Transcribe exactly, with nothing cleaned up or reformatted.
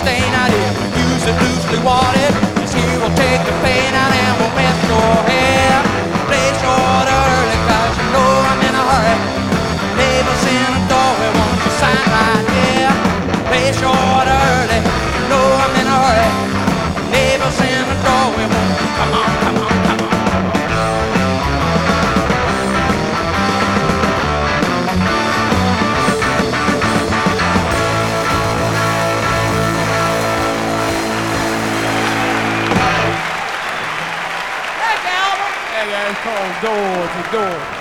stain out here. Use it loosely watered. This here will take the pain out and will mess your hair. Play short early, cause you know I'm in a hurry. Neighbors in the doorway, won't you sign right here? Play short early, you know I'm in a hurry. Neighbors in the doorway, won't you come on, come on, come on. It's called Door to Door.